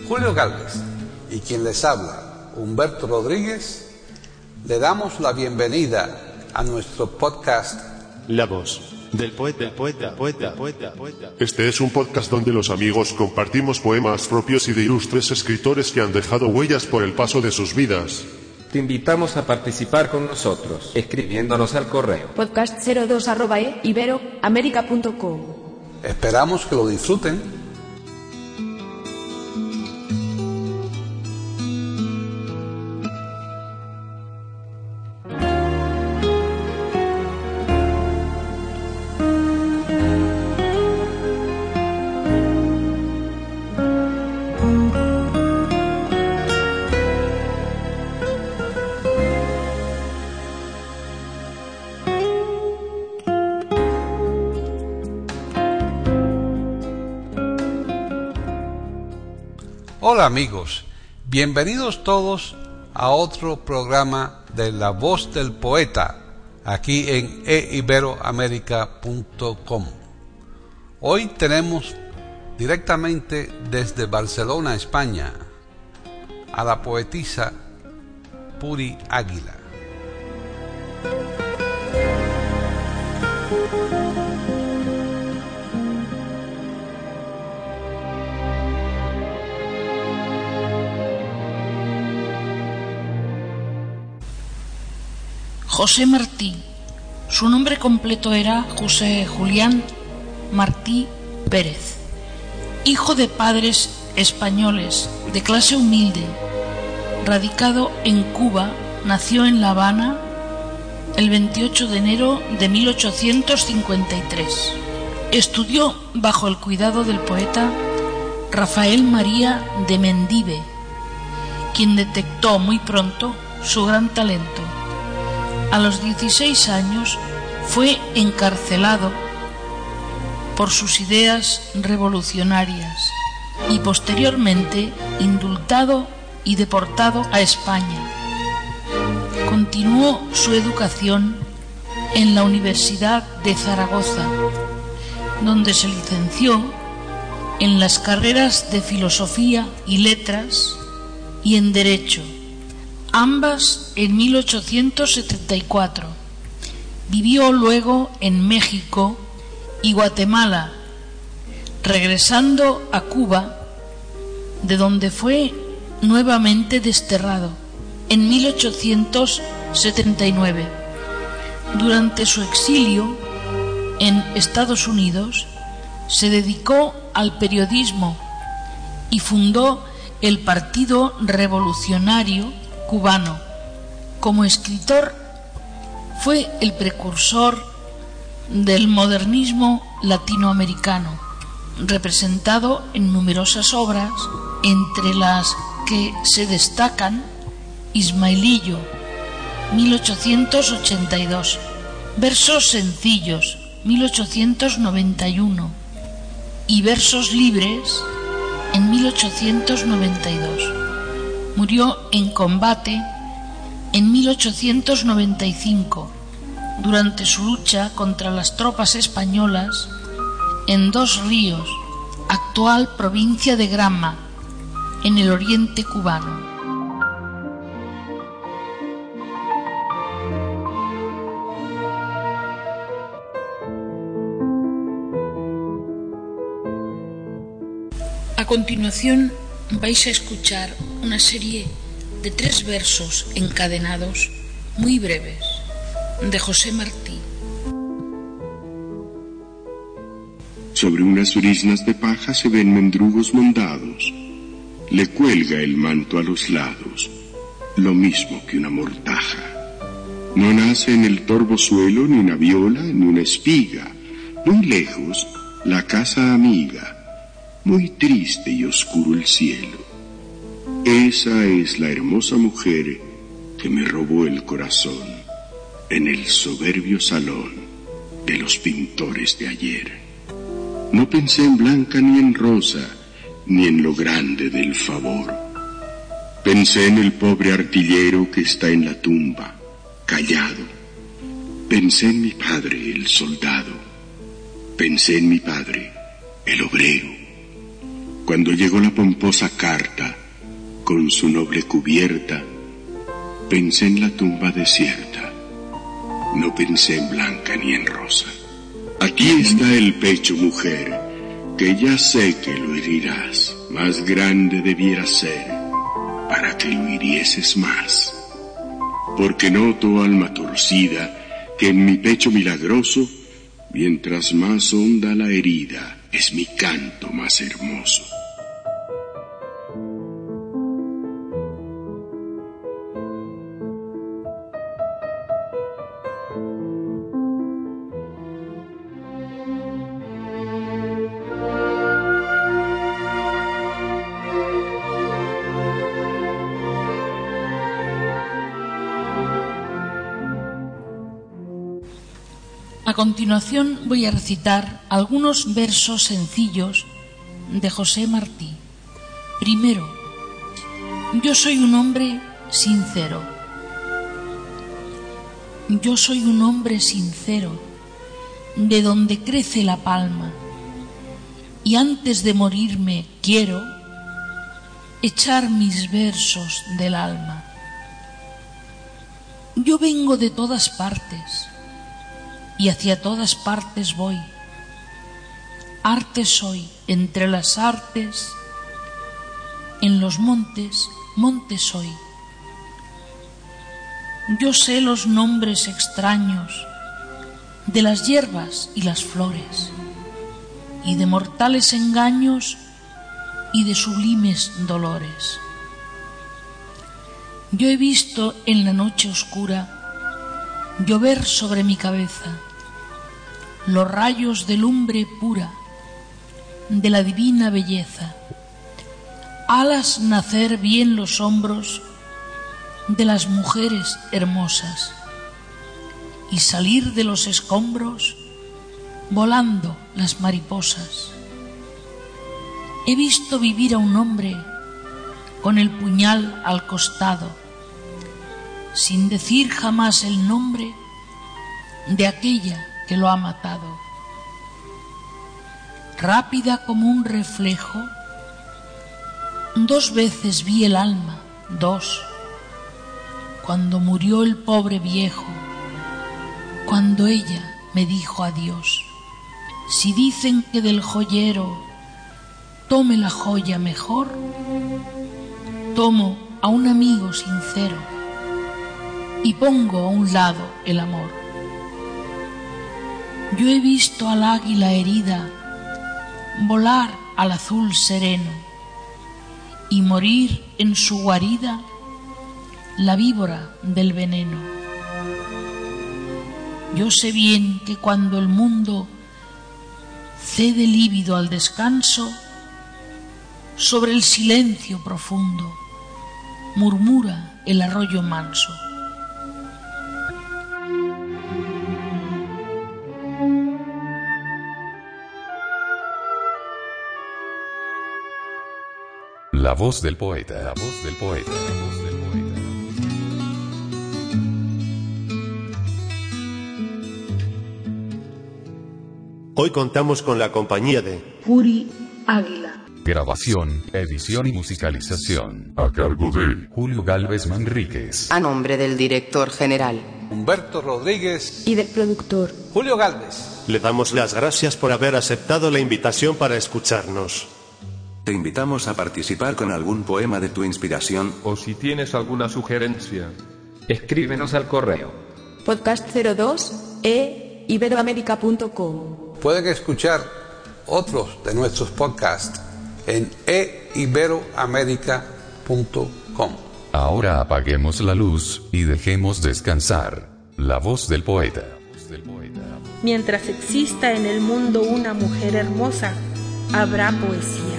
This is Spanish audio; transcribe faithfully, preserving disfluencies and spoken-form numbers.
Julio Gálvez y quien les habla, Humberto Rodríguez, le damos la bienvenida a nuestro podcast La voz del poeta, del poeta, poeta, poeta, poeta. Este es un podcast donde los amigos compartimos poemas propios y de ilustres escritores que han dejado huellas por el paso de sus vidas. Te invitamos a participar con nosotros, escribiéndonos al correo podcast cero dos arroba iberoamerica punto com. Esperamos que lo disfruten. Hola amigos, bienvenidos todos a otro programa de La Voz del Poeta, aquí en e iberoamerica punto com. Hoy tenemos directamente desde Barcelona, España, a la poetisa Puri Águila. José Martí. Su nombre completo era José Julián Martí Pérez. Hijo de padres españoles de clase humilde, radicado en Cuba, nació en La Habana el veintiocho de enero de mil ochocientos cincuenta y tres. Estudió bajo el cuidado del poeta Rafael María de Mendive, quien detectó muy pronto su gran talento. A los dieciséis años fue encarcelado por sus ideas revolucionarias y posteriormente indultado y deportado a España. Continuó su educación en la Universidad de Zaragoza, donde se licenció en las carreras de Filosofía y Letras y en Derecho, ambas en mil ochocientos setenta y cuatro. Vivió luego en México y Guatemala, regresando a Cuba, de donde fue nuevamente desterrado en mil ochocientos setenta y nueve. Durante su exilio en Estados Unidos, se dedicó al periodismo y fundó el Partido Revolucionario Cubano. Como escritor fue el precursor del modernismo latinoamericano, representado en numerosas obras, entre las que se destacan Ismaelillo, mil ochocientos ochenta y dos, Versos sencillos, mil ochocientos noventa y uno, y Versos libres, en mil ochocientos noventa y dos. Murió en combate en mil ochocientos noventa y cinco, durante su lucha contra las tropas españolas en Dos Ríos, actual provincia de Granma, en el oriente cubano. A continuación vais a escuchar una serie de tres versos encadenados muy breves de José Martí. Sobre unas brisnas de paja se ven mendrugos mondados. Le cuelga el manto a los lados, lo mismo que una mortaja. No nace en el torvo suelo ni una viola ni una espiga. Muy lejos, la casa amiga. Muy triste y oscuro el cielo. Esa es la hermosa mujer que me robó el corazón en el soberbio salón de los pintores de ayer. No pensé en blanca ni en rosa, ni en lo grande del favor. Pensé en el pobre artillero que está en la tumba, callado. Pensé en mi padre, el soldado. Pensé en mi padre, el obrero. Cuando llegó la pomposa carta, con su noble cubierta, pensé en la tumba desierta, no pensé en blanca ni en rosa. Aquí está el pecho, mujer, que ya sé que lo herirás, más grande debiera ser, para que lo hirieses más. Porque noto, alma torcida, que en mi pecho milagroso, mientras más honda la herida, es mi canto más hermoso. A continuación voy a recitar algunos versos sencillos de José Martí. Primero, yo soy un hombre sincero. Yo soy un hombre sincero, de donde crece la palma, y antes de morirme quiero echar mis versos del alma. Yo vengo de todas partes, y hacia todas partes voy. Arte soy entre las artes, en los montes, monte soy. Yo sé los nombres extraños de las hierbas y las flores, y de mortales engaños y de sublimes dolores. Yo he visto en la noche oscura llover sobre mi cabeza los rayos de lumbre pura de la divina belleza, alas nacer bien los hombros de las mujeres hermosas y salir de los escombros volando las mariposas. He visto vivir a un hombre con el puñal al costado, sin decir jamás el nombre de aquella que lo ha matado. Rápida como un reflejo, dos veces vi el alma, dos, cuando murió el pobre viejo, cuando ella me dijo adiós. Si dicen que del joyero tome la joya mejor, tomo a un amigo sincero y pongo a un lado el amor. Yo he visto al águila herida volar al azul sereno y morir en su guarida la víbora del veneno. Yo sé bien que cuando el mundo cede lívido al descanso, sobre el silencio profundo murmura el arroyo manso. La voz del poeta, la voz del poeta, la voz del poeta. Hoy contamos con la compañía de Puri Águila. Grabación, edición y musicalización a cargo de Julio Gálvez Manríquez. A nombre del director general Humberto Rodríguez Y del productor Julio Gálvez. Le damos las gracias por haber aceptado la invitación para escucharnos. Te invitamos a participar con algún poema de tu inspiración. O si tienes alguna sugerencia, escríbenos al correo podcast cero dos e iberoamerica punto com. Pueden escuchar otros de nuestros podcasts en e iberoamerica punto com. Ahora apaguemos la luz y dejemos descansar la voz del poeta. Mientras exista en el mundo una mujer hermosa, habrá poesía.